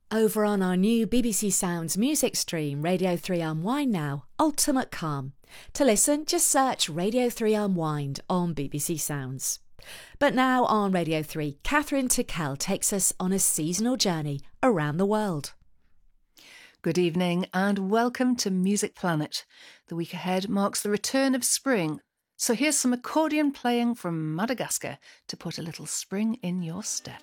Over on our new BBC Sounds music stream, Radio 3 Unwind now, Ultimate Calm. To listen, just search Radio 3 Unwind on BBC Sounds. But now on Radio 3, Catherine Tickell takes us on a seasonal journey around the world. Good evening and welcome to Music Planet. The week ahead marks the return of spring, so here's some accordion playing from Madagascar to put a little spring in your step.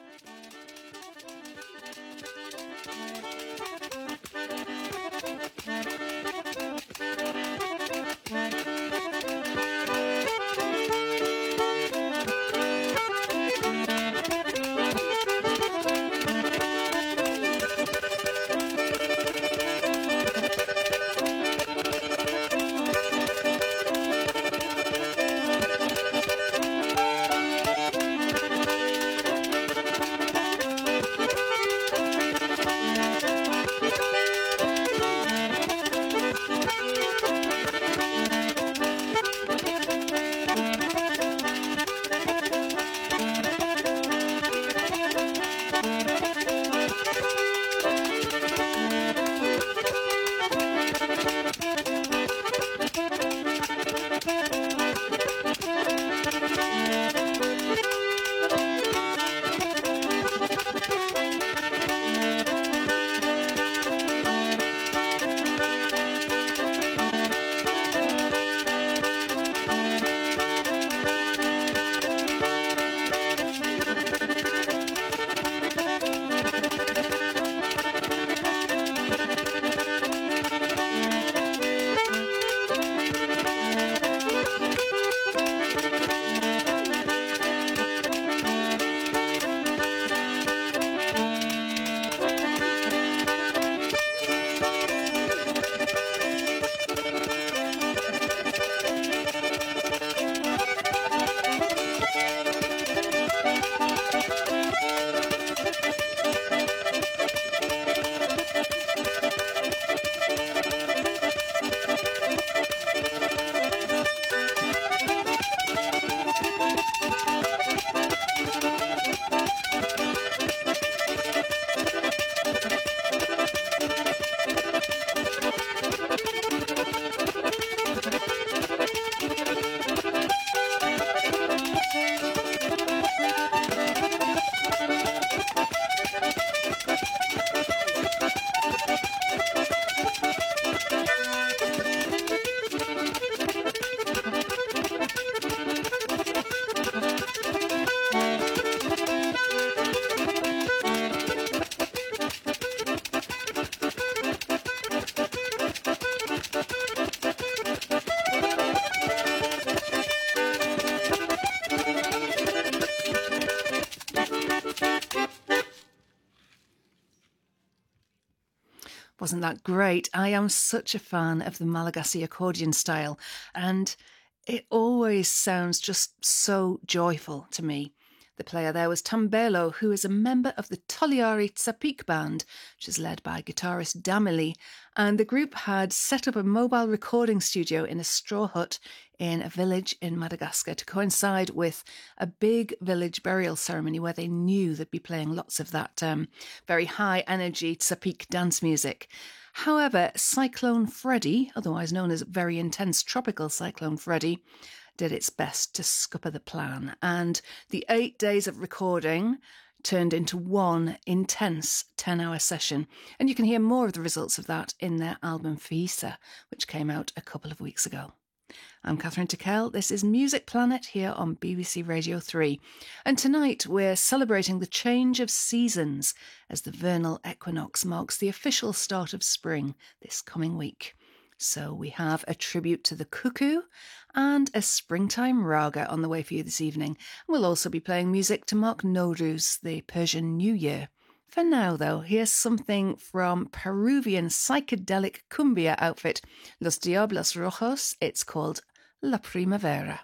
Wasn't that great? I am such a fan of the Malagasy accordion style, and it always sounds just so joyful to me. The player there was Tambelo, who is a member of the Toliari Tsapik band, which is led by guitarist Damili, and the group had set up a mobile recording studio in a straw hut in a village in Madagascar to coincide with a big village burial ceremony where they knew they'd be playing lots of that very high energy Tsapik dance music. However, Cyclone Freddy, otherwise known as very intense tropical Cyclone Freddy, did its best to scupper the plan, and the 8 days of recording turned into one intense 10-hour session, and you can hear more of the results of that in their album Fisa, which came out a couple of weeks ago. I'm Catherine Tickell. This is Music Planet here on BBC Radio 3, and tonight we're celebrating the change of seasons as the vernal equinox marks the official start of spring this coming week. So we have a tribute to the cuckoo and a springtime raga on the way for you this evening. We'll also be playing music to mark Nowruz, the Persian New Year. For now, though, here's something from Peruvian psychedelic cumbia outfit Los Diablos Rojos. It's called La Primavera.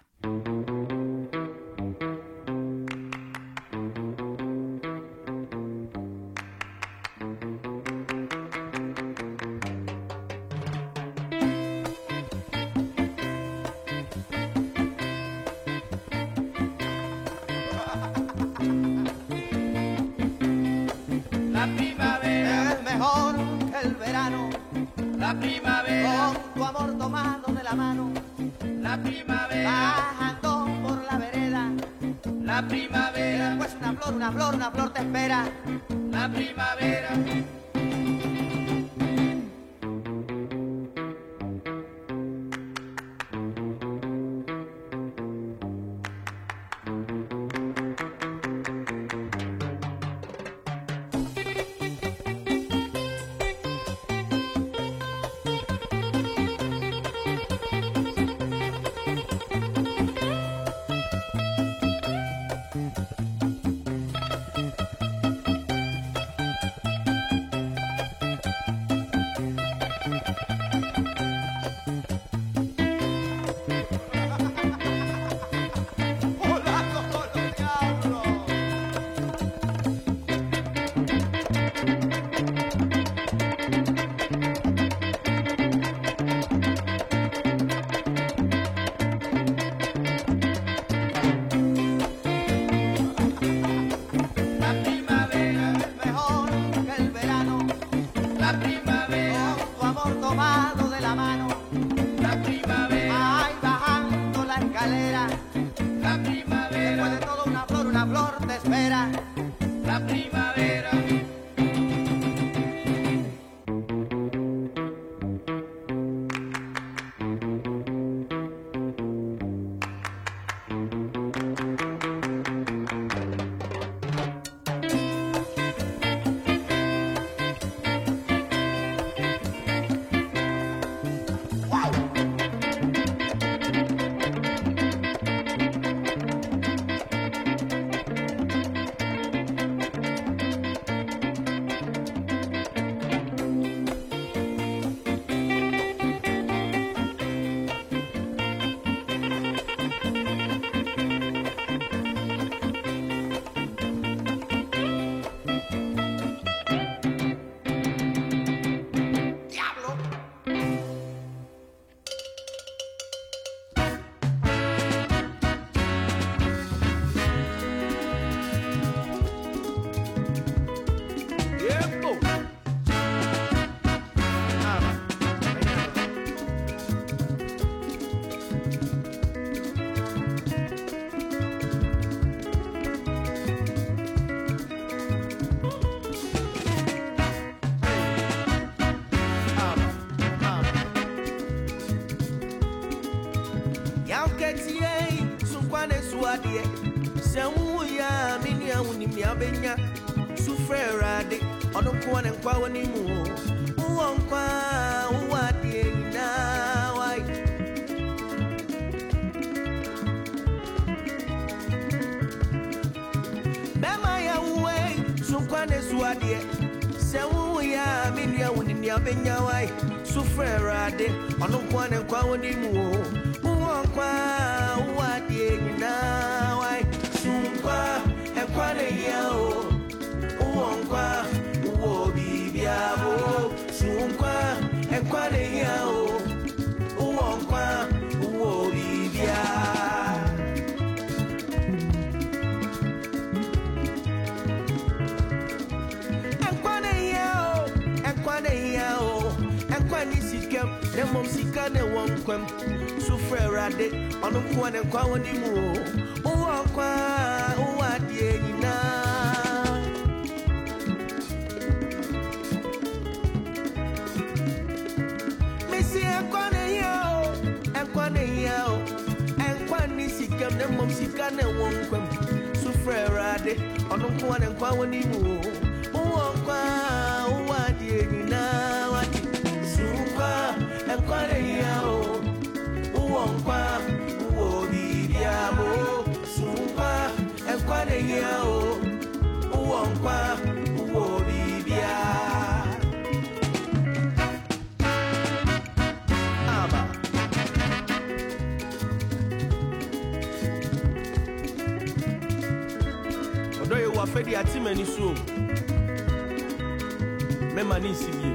La primavera. la primavera, con tu amor tomado de la mano, la primavera, bajando por la vereda, la primavera, pues una flor te espera, la primavera. Fedi atimani so me mani sibi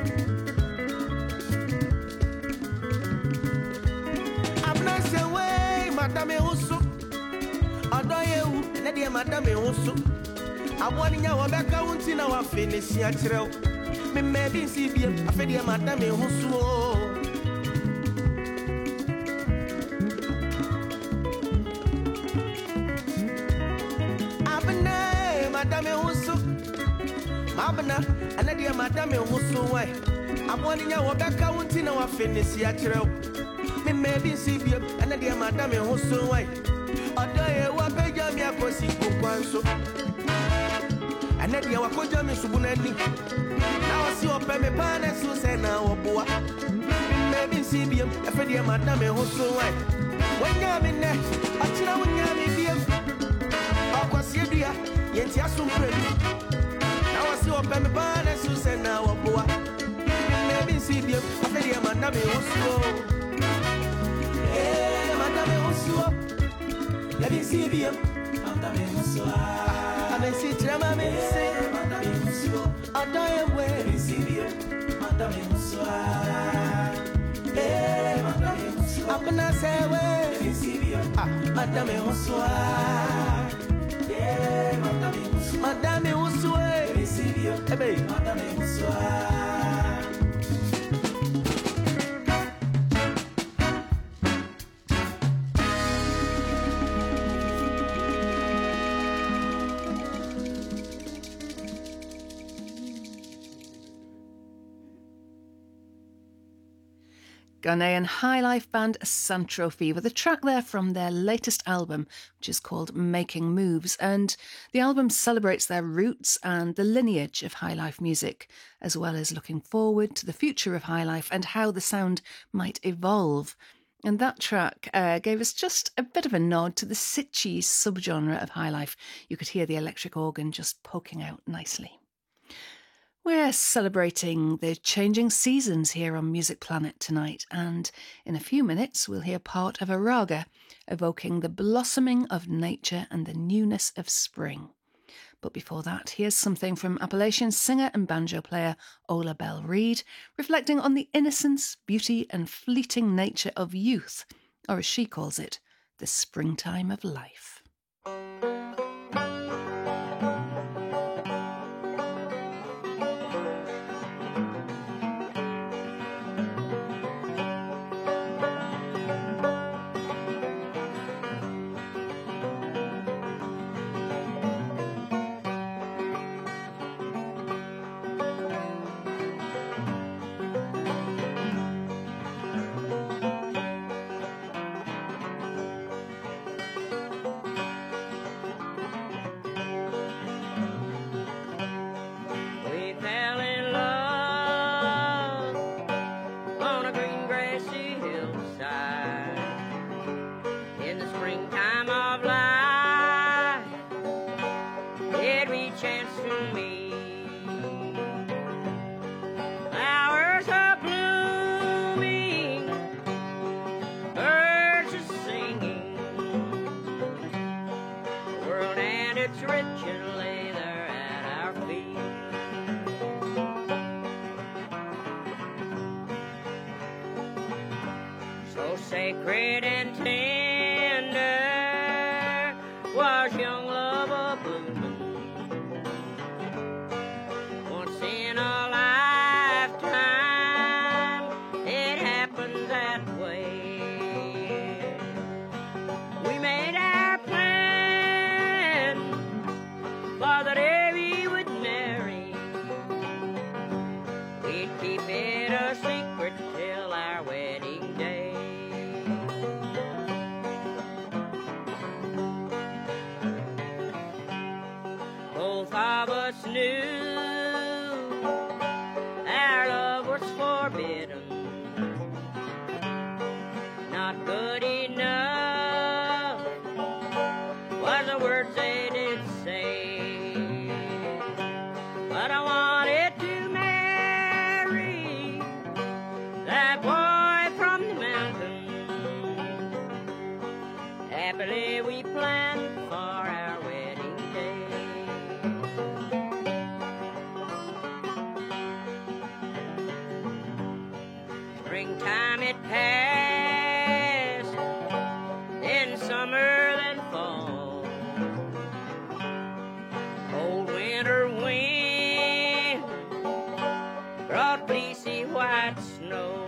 abna se we madame oso odoye u ne de madame oso Aboa nya wo beka wonti na wa fe ne sia kyerɛw. Me maybe see biem afedi madam e ho so. Abna madam e ho so. Mabna anadia madam e ho so wai. Aboa nya wo beka wonti na wa fe ne sia kyerɛw. Me maybe see biem anadia madam e ho so wai. Odo ye wa beja mi akosi kokwanso. Anadia wa koja mi subunani. Now see up me partner so say now oboa. Maybe see biem afedi madam e ho so wai. Wanya me ne achira wanya me biem. Akwasi edua yenti asumpremi. Now see up me partner so say now oboa. Maybe see biem afedi madam e ho so. Eh madam e ho so. Let me see biem madam e ho so. I see drama me say madam e ho so. I don't way see biem madam e ho so. Eh madam e ho so. Apna say way see biem madam e ho so. Eh madam e ho so. Madam e ho so see biem madam e ho so. Ghanaian high life band Santrophe with a track there from their latest album, which is called Making Moves. And the album celebrates their roots and the lineage of high life music, as well as looking forward to the future of high life and how the sound might evolve. And that track gave us just a bit of a nod to the sitchy subgenre of high life. You could hear the electric organ just poking out nicely. We're celebrating the changing seasons here on Music Planet tonight, and in a few minutes we'll hear part of a raga evoking the blossoming of nature and the newness of spring. But before that, here's something from Appalachian singer and banjo player Ola Belle Reid, reflecting on the innocence, beauty and fleeting nature of youth, or as she calls it, the springtime of life. Sacred and tender was young love a blooming. Once in a lifetime, it happened that way. We made our plan for the day we would marry. We'd keep it a secret till our wedding day. Both of us knew our love was forbidden, not good enough was the words they did say. But I wanted to marry that boy from the mountain. Happily we planned for our wedding day. Springtime it passed, then summer, then fall. Cold white snow.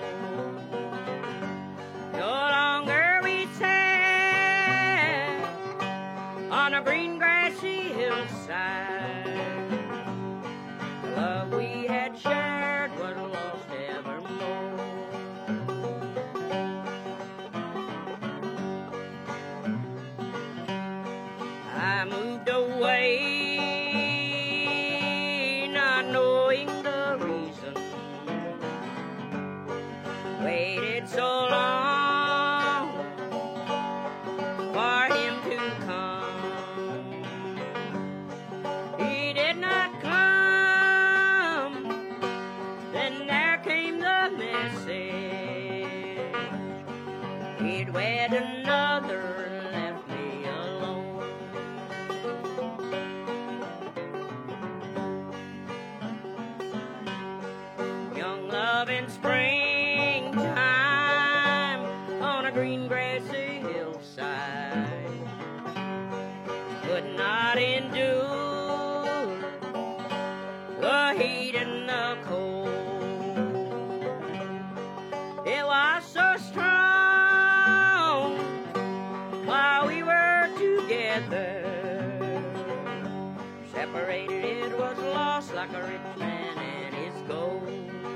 No longer we sat on a green grassy hillside. The love we had shared was lost evermore. I moved away, not knowing the reason. Waited so long for him to come. He did not come. Then there came the message. He'd wed another, left me alone. Young love in springtime on a green grassy hillside could not endure the heat and the cold. It was so strong while we were together. Separated, it was lost like a rich man and his gold.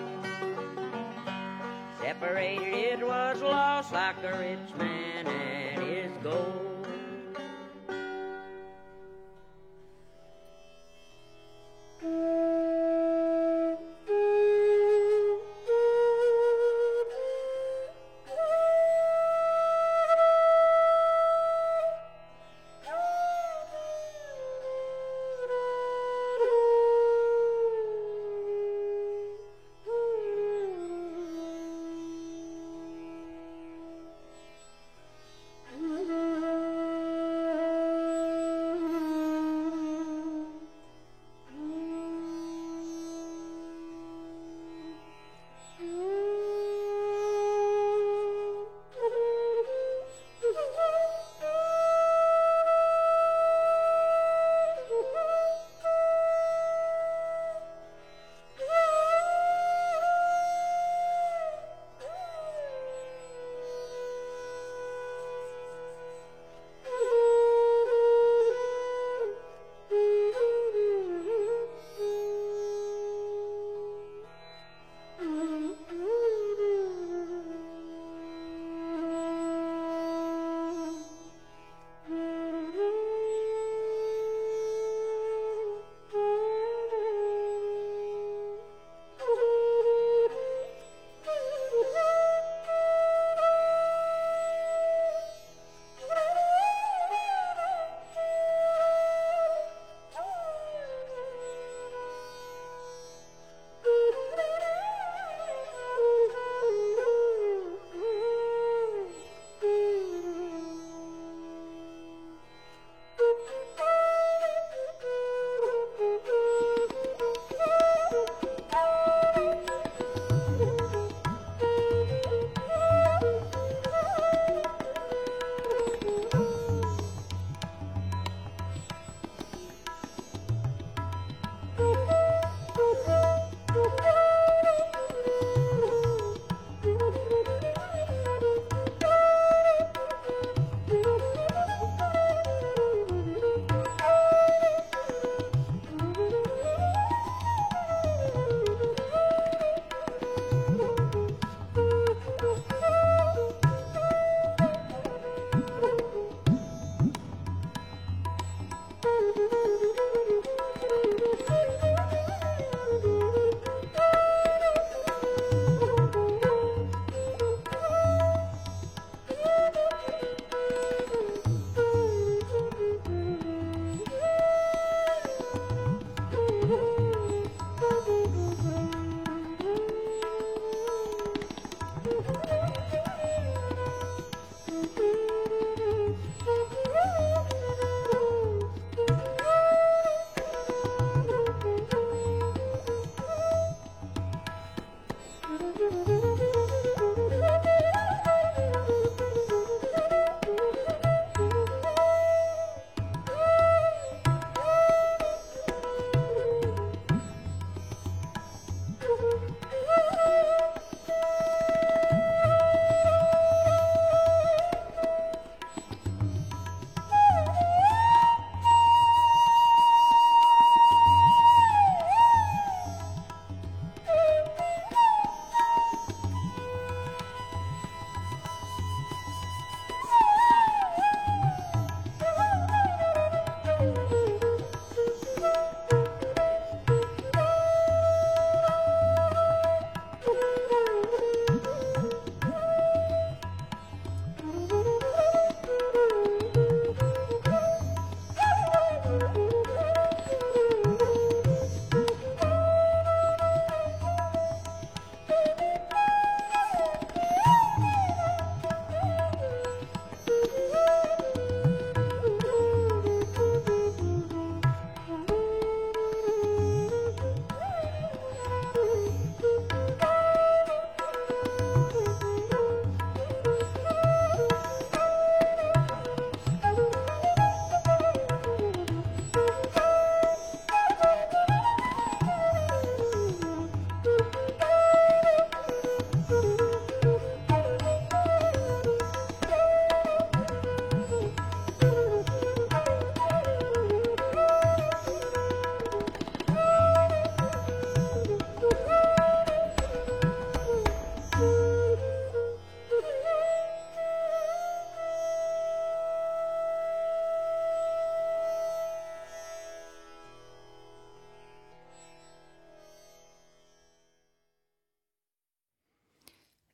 Separated, it was lost like a rich man and his gold.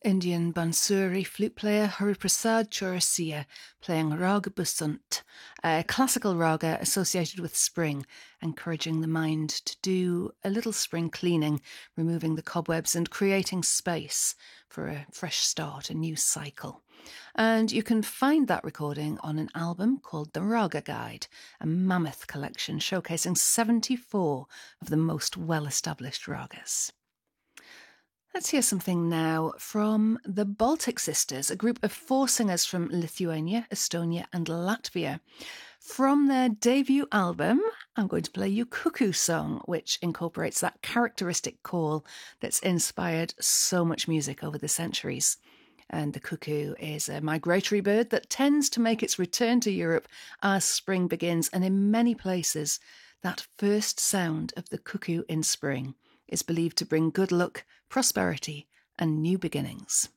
Indian Bansuri flute player Hariprasad Chaurasia playing Raga Basant, a classical raga associated with spring, encouraging the mind to do a little spring cleaning, removing the cobwebs and creating space for a fresh start, a new cycle. And you can find that recording on an album called The Raga Guide, a mammoth collection showcasing 74 of the most well-established ragas. Let's hear something now from the Baltic Sisters, a group of 4 singers from Lithuania, Estonia and Latvia. From their debut album, I'm going to play you Cuckoo Song, which incorporates that characteristic call that's inspired so much music over the centuries. And the cuckoo is a migratory bird that tends to make its return to Europe as spring begins, and in many places, that first sound of the cuckoo in spring is believed to bring good luck, prosperity, and new beginnings.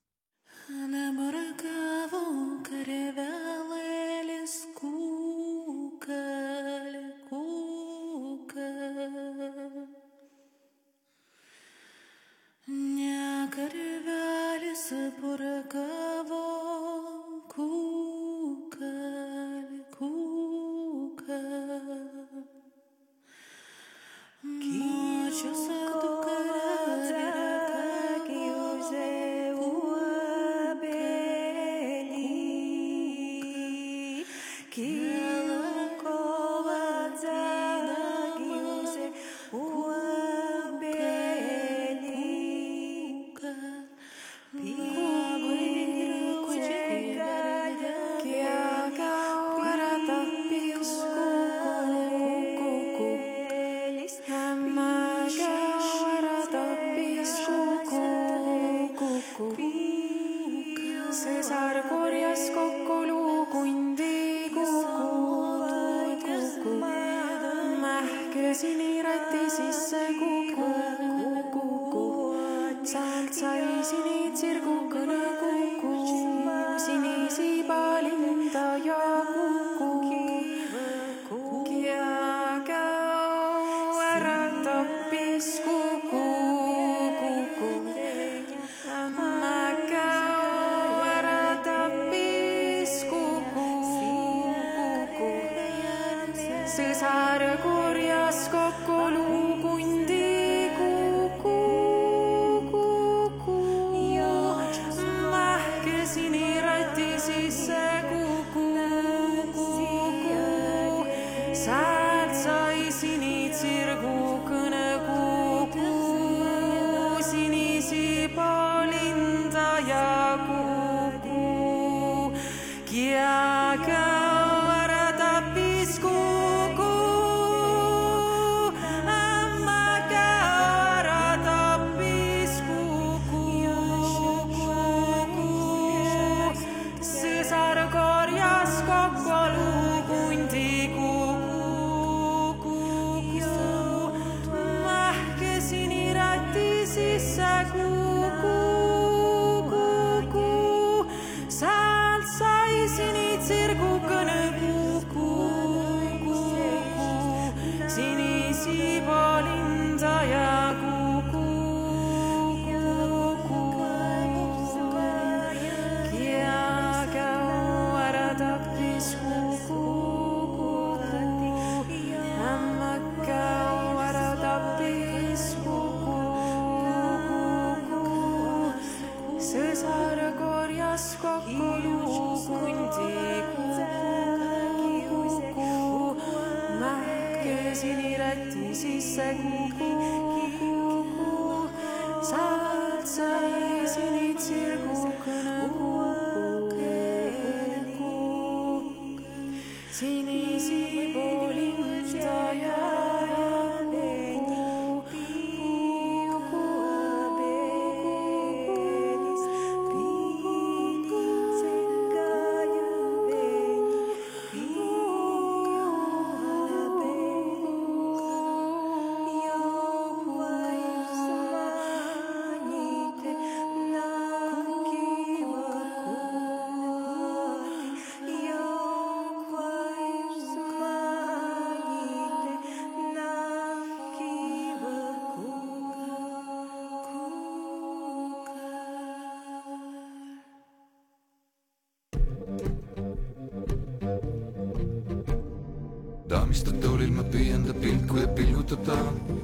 istub toolil, ma püüan ta pilku ja pilgutab ta.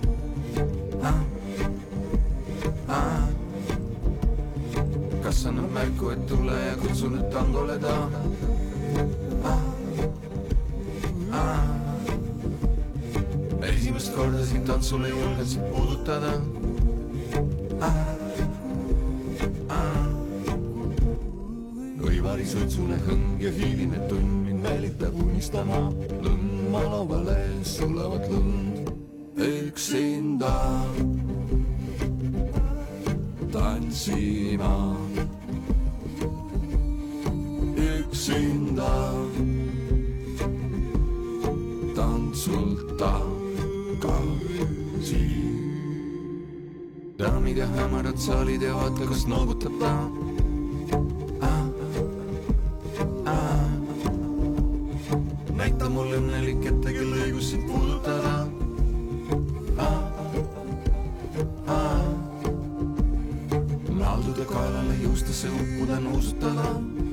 Kas annab märku, et tule ja kutsun, et tangole ta. Esimest korda siin tantsule julgen sind puudutada. Kõivari suitsune hõng ja hiiline tund mind meelitab unistama. Lõmma lauale sulevat lund üksinda tantsima. Üksinda tantsulta tagasi. Daamid ja hämarad saalid ja vaata, kas noogutab ta. Näita mulle õnnelik ette, kel õigus sind puudutada. Nalduda kaelale juustesse uppuda nuusutada.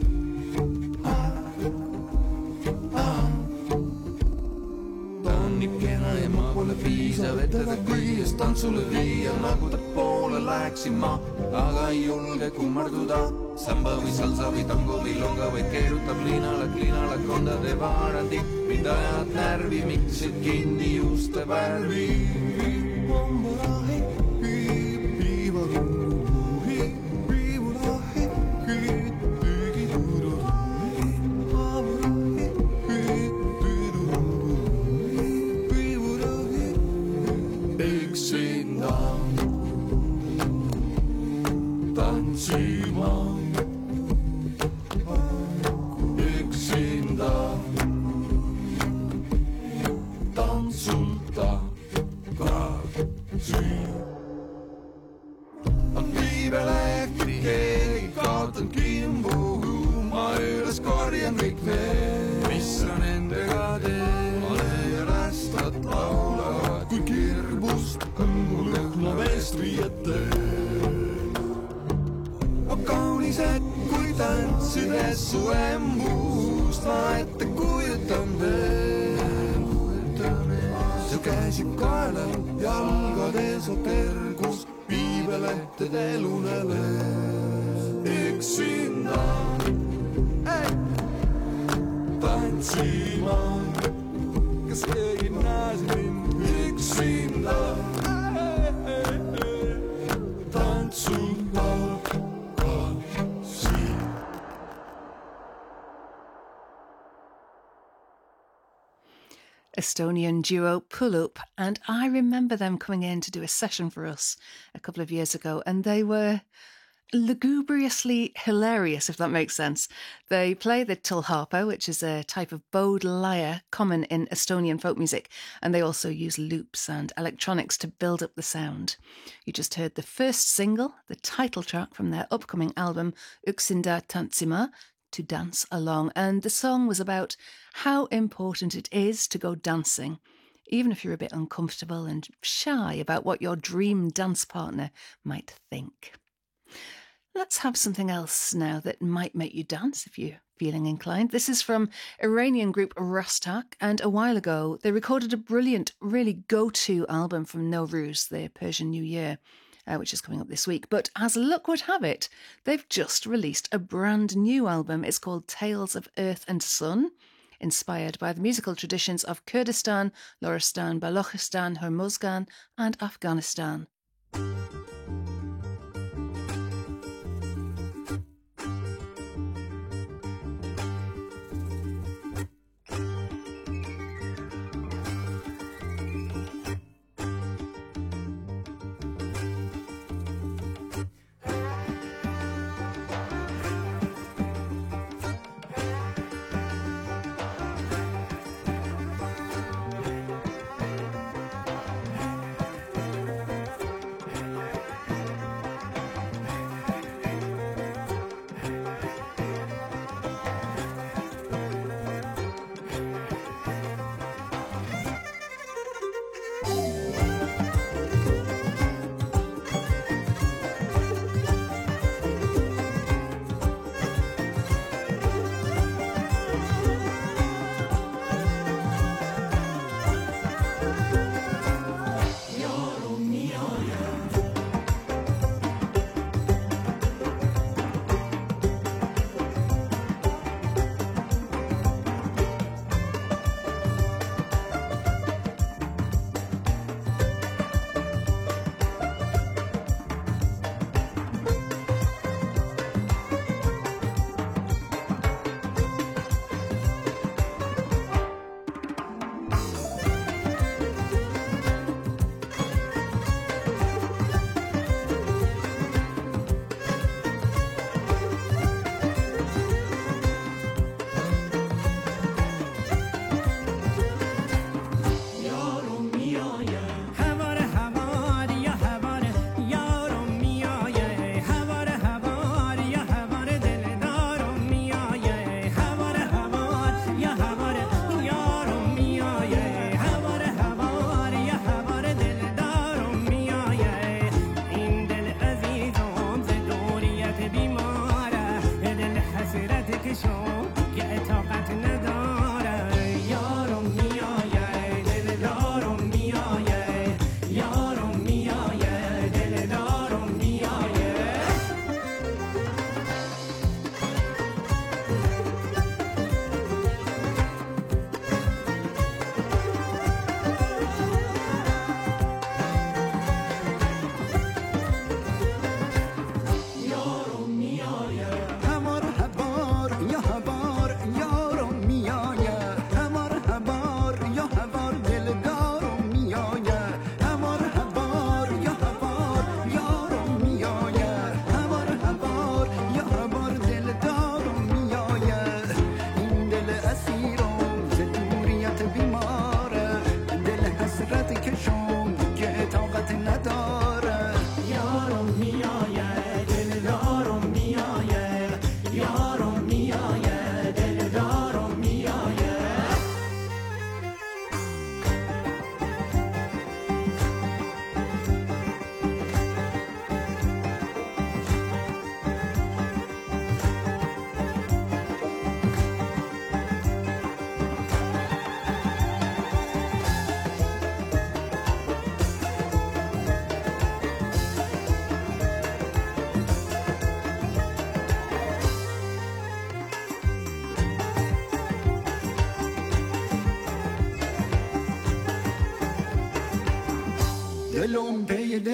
Ta on nii kena ja ma pole piisav, et teda kõigest tantsule viia. Nagu ta poole läheksin ma, aga ei julge kummarduda. Samba või salsa või tango või longa, vaid keerutab liinale kondade vaarandi. Mind ajad närvi, miksid kinni juuste värvi. Yksinda tantsima. Yksinda tantsulta tagasi. On viibele keegi kaotan kimbu, ma üles korjan kõik need, mis sa nendega teed. Ole ja rästad laulavad, kui kirbust kõngu lõhna veest riiete. Kaunised, kui tantsides su embust, ma ette kujutan veel. Su käsi kaelal, jalgades o kergus, viibelehtedel unele. Üksinda tantsima, kas keegi näes mind üksinda tantsulta. Estonian duo Pull Up, and I remember them coming in to do a session for us a couple of years ago, and they were lugubriously hilarious, if that makes sense. They play the tullharpa, which is a type of bowed lyre common in Estonian folk music, and they also use loops and electronics to build up the sound. You just heard the first single, the title track from their upcoming album Yksinda Tantsima, To Dance Along, and the song was about how important it is to go dancing, even if you're a bit uncomfortable and shy about what your dream dance partner might think. Let's have something else now that might make you dance if you're feeling inclined. This is from Iranian group Rastak, and a while ago they recorded a brilliant, really go-to album from Nowruz, the Persian New Year, which is coming up this week. But as luck would have it, they've just released a brand new album. It's called Tales of Earth and Sun, inspired by the musical traditions of Kurdistan, Loristan, Balochistan, Hormozgan and Afghanistan.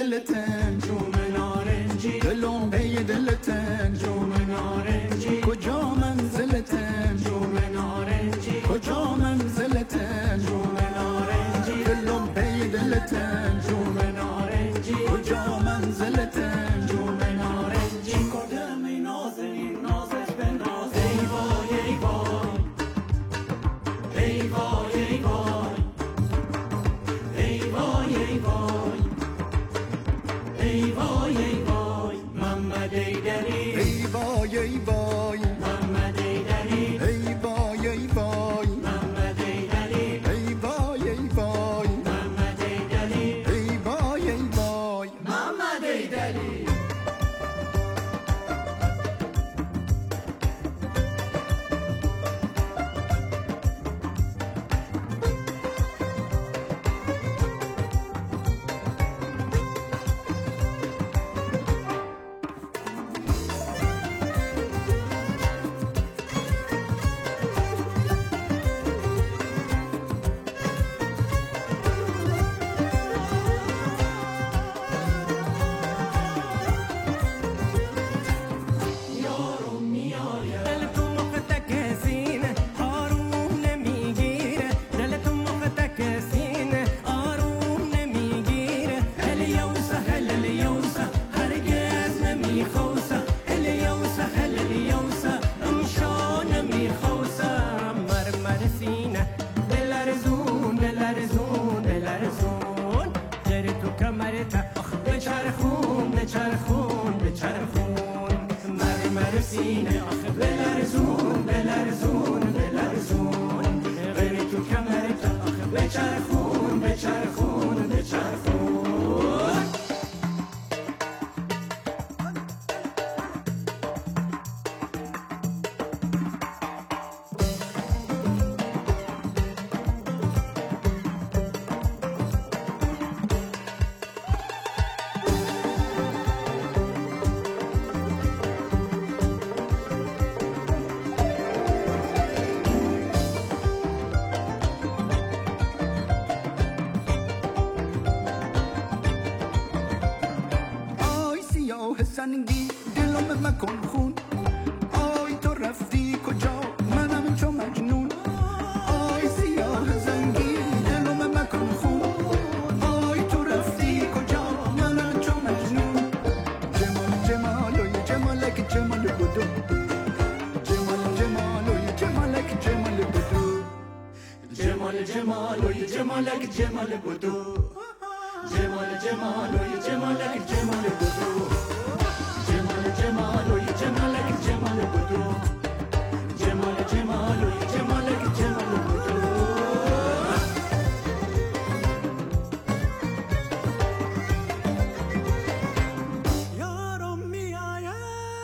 دلتن جوم نارنجی دلم پی دلتن جوم نارنجی کجا منزلتن جوم نارنجی کجا منزلتن جوم نارنجی دلم پی دلتن جوم نارنجی کجا منزلتن جوم نارنجی کردم ای نازنین نازش به ناز ای وای ای وای ای وای ای وای ای وای ای وای ای وای ای وای محمد ایدری ای وای ای وای محمد ایدری ای وای ای وای محمد ایدری ای وای ای وای محمد ایدری ای وای ای وای محمد ایدری آی سیاه سنگی دلم مکن خون آی تو رفتی کجا منم چو مجنون آی سیاه زنگی دلم مکن خون آی تو رفتی کجا منم چو مجنون جمال جمالوی جمالک جمال بدو جمال جمالوی جمالک جمال بدو جمال جمالوی جمالک جمال بدو جمال جمالوی جمالک جمال بدو جمال جمالوی جمالک جمال بدو جمال جمالوی جمالک جمال بدو یارم میآید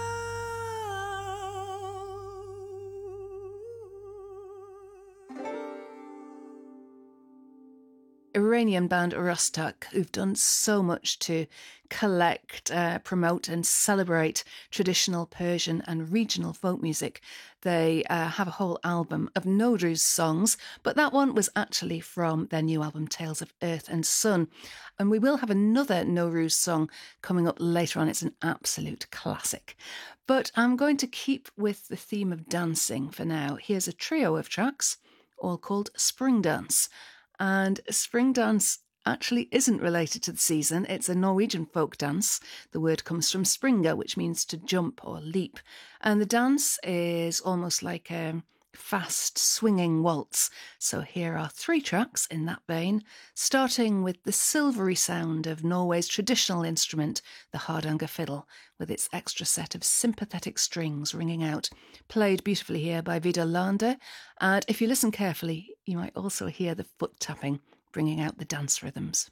Iranian band Rustak, who've done so much to collect, promote and celebrate traditional Persian and regional folk music. They have a whole album of Nowruz songs, but that one was actually from their new album Tales of Earth and Sun. And we will have another Nowruz song coming up later on. It's an absolute classic. But I'm going to keep with the theme of dancing for now. Here's a trio of tracks, all called Spring Dance. And Spring Dance actually isn't related to the season. It's a Norwegian folk dance. The word comes from springa, which means to jump or leap. And the dance is almost like a fast swinging waltz. So here are 3 tracks in that vein, starting with the silvery sound of Norway's traditional instrument, the hardanger fiddle, with its extra set of sympathetic strings ringing out, played beautifully here by Vidar Lande. And if you listen carefully, you might also hear the foot tapping, bringing out the dance rhythms.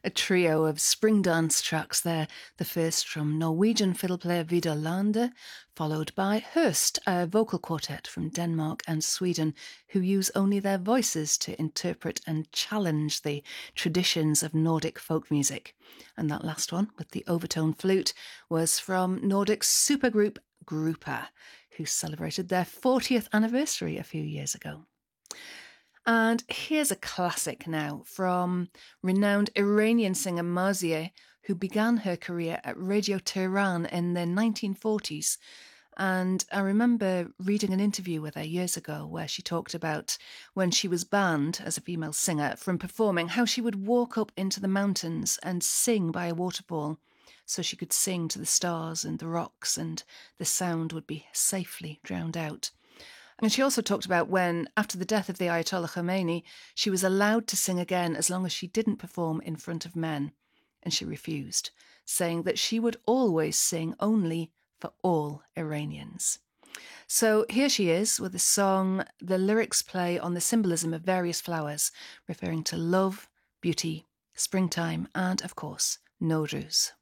A trio of spring dance tracks there. The first from Norwegian fiddle player Vidar Lande, followed by Hurst, a vocal quartet from Denmark and Sweden who use only their voices to interpret and challenge the traditions of Nordic folk music. And that last one, with the overtone flute, was from Nordic's supergroup Gruppa, who celebrated their 40th anniversary a few years ago. And here's a classic now from renowned Iranian singer Marzieh, who began her career at Radio Tehran in the 1940s. And I remember reading an interview with her years ago where she talked about when she was banned as a female singer from performing, how she would walk up into the mountains and sing by a waterfall so she could sing to the stars and the rocks and the sound would be safely drowned out. And she also talked about when, after the death of the Ayatollah Khomeini, she was allowed to sing again as long as she didn't perform in front of men. And she refused, saying that she would always sing only for all Iranians. So here she is with a song. The lyrics play on the symbolism of various flowers, referring to love, beauty, springtime, and, of course, Nowruz.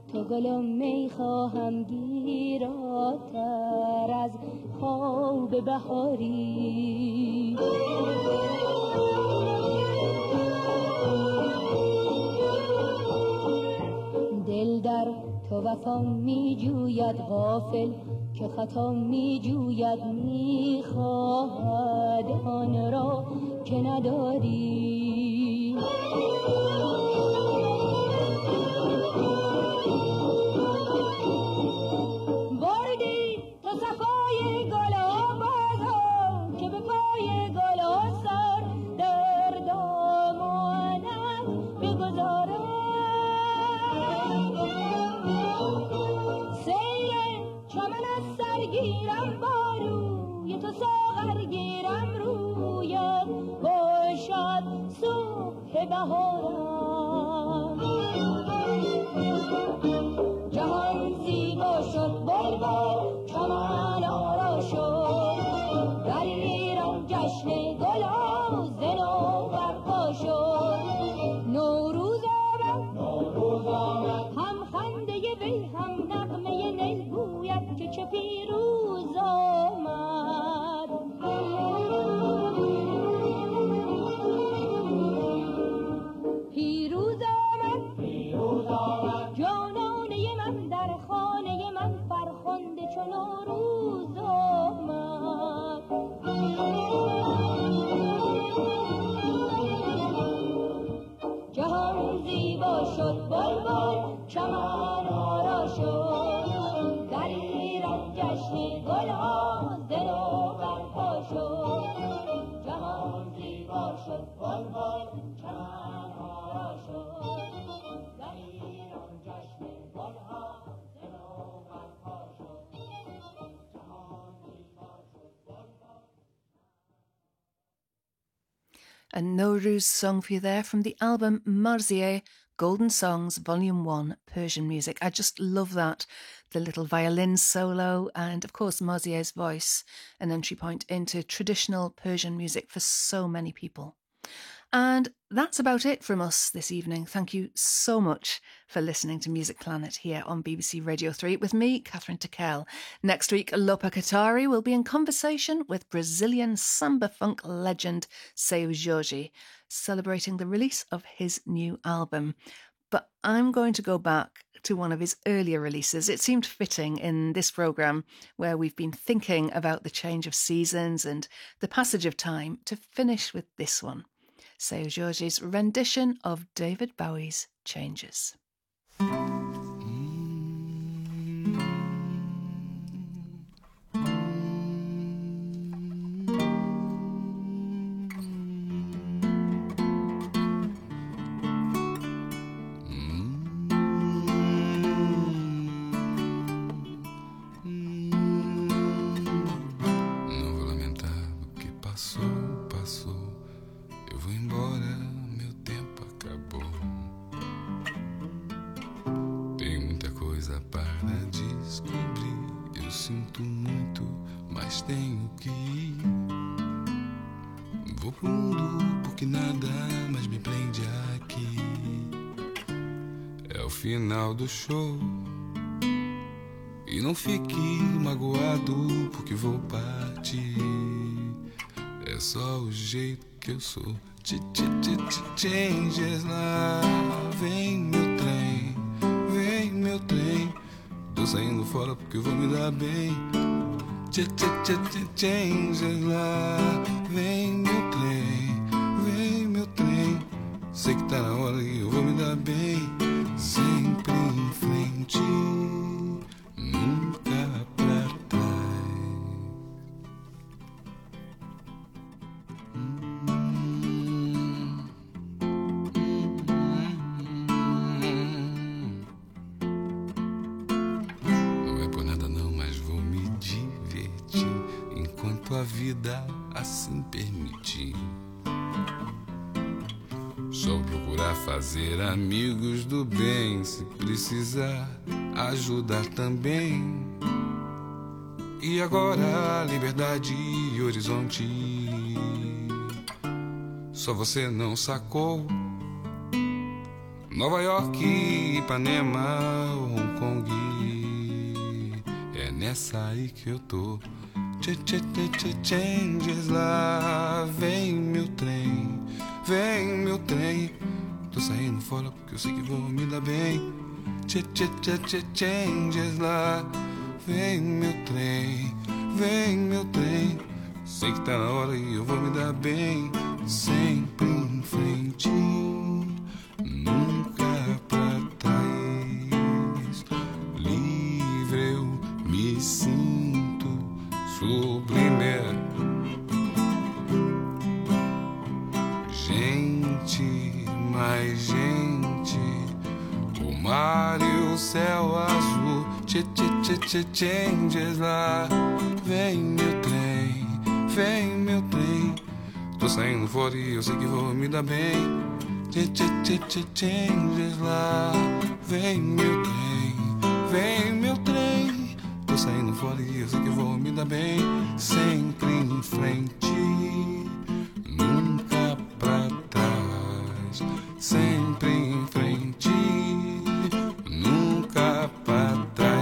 تو گل می خواهم گیراتر از خواب بهاری دل در تو وفا می جوید غافل که خطا می جوید می خواهد آن را که نداری بردی تو صفای گل و بازا که به پای گل و سر در دامانت بگذارم چمن از سرگیرم باروی تو ساغر گیرم رویت باشد صبح بهارم جهان زیبا شد بلبل چمن آرا شد در ایران جشن گل و زنو برپا شد نوروز آمد هم خنده وی هم نغمه نی گوید که چه پیروز آمد پیروز آمد جانانه من در خانه من فرخنده چو نوروز آمد جهان زیبا شد بلبل چمن آرا شد در ایران جشن گل ها زنو برپا شد جهان زیبا شد بلبل چمن آرا شد در ایران جشن گل ها زنو برپا شد جهان زیبا شد بلبل. A Nowruz song for you there from the album Marzieh, Golden Songs, Volume 1, Persian Music. I just love that. The little violin solo and, of course, Marzieh's voice, an entry point into traditional Persian music for so many people. And that's about it from us this evening. Thank you so much for listening to Music Planet here on BBC Radio 3 with me, Catherine Tickell. Next week, Lopa Katari will be in conversation with Brazilian samba funk legend Seu Jorge, celebrating the release of his new album. But I'm going to go back to one of his earlier releases. It seemed fitting in this programme where we've been thinking about the change of seasons and the passage of time to finish with this one. Seu Jorge's rendition of David Bowie's Changes. Final do show. E não fique magoado porque vou partir. É só o jeito que eu sou. Changes lá. Vem meu trem. Tô saindo fora porque vou me dar bem. Changes lá. Vem meu trem. Sei que tá na hora e eu vou me dar bem. Sempre em frente, nunca pra trás. Não é por nada não, mas vou me divertir enquanto a vida assim permitir. Só procurar fazer amigos do bem, se precisar ajudar também. E agora liberdade e horizonte. Só você não sacou. Nova York, Ipanema, nessa aí que eu tô. Changes lá, vem meu trem, vem meu trem. Tô saindo fora porque eu sei que vou me dar bem. Changes lá, vem meu trem, vem meu trem. Sei que tá na hora e eu vou me dar bem. Sempre em frente, nunca pra trás. Livre eu me sinto, sublime. Gente, mais gente, o mar e o céu azul. Changes lá, vem meu trem, vem meu trem. Tô saindo fora e eu sei que vou me dar bem. Changes lá, vem meu trem, vem meu trem. Tô saindo fora e eu sei que vou me dar bem. Sempre em frente, nunca pra trás. Sempre em frente, nunca pra trás.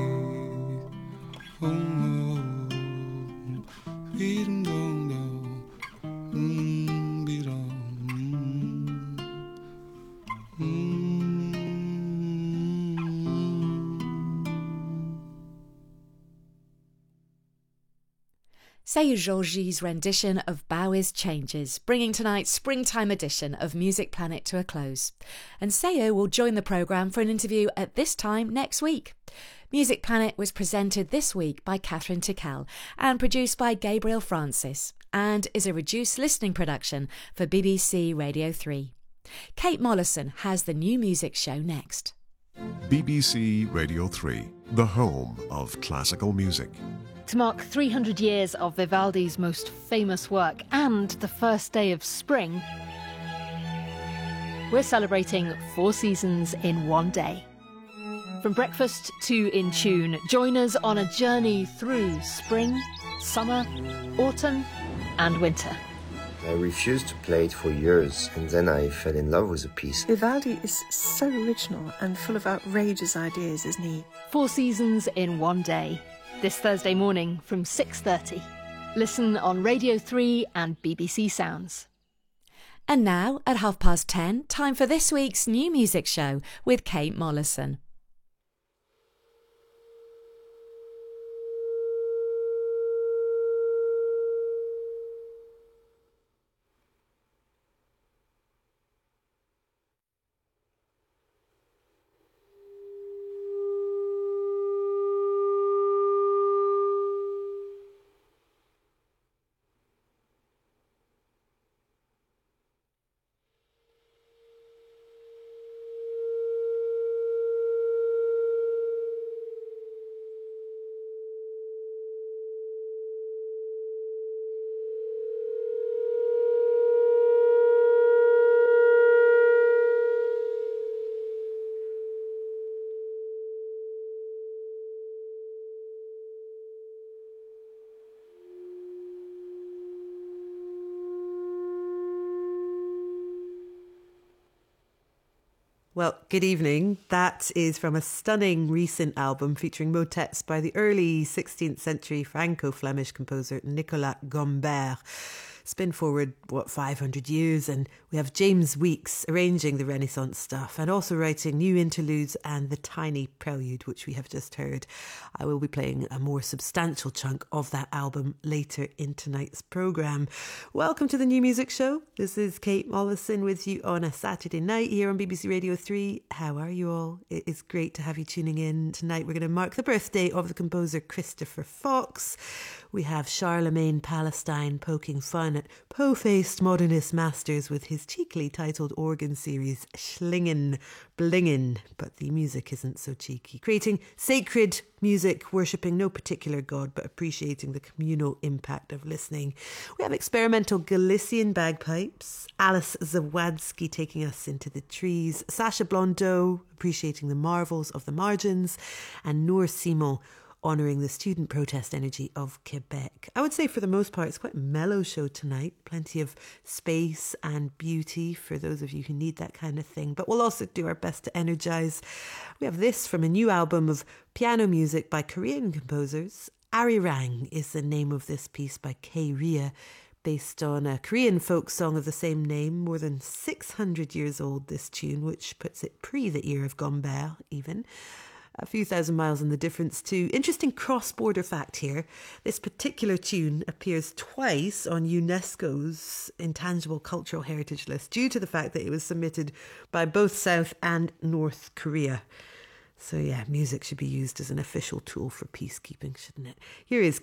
Seiyu Georgi's rendition of Bowie's Changes, bringing tonight's springtime edition of Music Planet to a close. And Seiyu will join the programme for an interview at this time next week. Music Planet was presented this week by Catherine Tickell and produced by Gabriel Francis, and is a reduced listening production for BBC Radio 3. Kate Mollison has the new music show next. BBC Radio 3, the home of classical music. To mark 300 years of Vivaldi's most famous work and the first day of spring, we're celebrating 4 seasons in one day. From breakfast to In Tune, join us on a journey through spring, summer, autumn and winter. I refused to play it for years, and then I fell in love with the piece. Vivaldi is so original and full of outrageous ideas, isn't he? 4 seasons in one day. This Thursday morning from 6:30. Listen on Radio 3 and BBC Sounds. And now, at 10:30, time for this week's new music show with Kate Mollison. Well, good evening. That is from a stunning recent album featuring motets by the early 16th century Franco-Flemish composer Nicolas Gombert. Spin forward, 500 years, and we have James Weeks arranging the Renaissance stuff and also writing new interludes and the tiny prelude, which we have just heard. I will be playing a more substantial chunk of that album later in tonight's programme. Welcome to the New Music Show. This is Kate Mollison with you on a Saturday night here on BBC Radio 3. How are you all? It is great to have you tuning in. Tonight we're going to mark the birthday of the composer Christopher Fox. We have Charlemagne Palestine poking fun at po-faced modernist masters with his cheekily titled organ series Schlingen Blingen, but the music isn't so cheeky. Creating sacred music, worshipping no particular god, but appreciating the communal impact of listening. We have experimental Galician bagpipes, Alice Zawadzki taking us into the trees, Sacha Blondeau appreciating the marvels of the margins, and Noor Simon honouring the student protest energy of Quebec. I would say for the most part it's quite a mellow show tonight, plenty of space and beauty for those of you who need that kind of thing, but we'll also do our best to energise. We have this from a new album of piano music by Korean composers. Arirang is the name of this piece by K. Ria, based on a Korean folk song of the same name, more than 600 years old, this tune, which puts it pre the ear of Gombert even. A few thousand miles in the difference too. Interesting cross-border fact here. This particular tune appears twice on UNESCO's Intangible Cultural Heritage list due to the fact that it was submitted by both South and North Korea. So yeah, music should be used as an official tool for peacekeeping, shouldn't it? Here is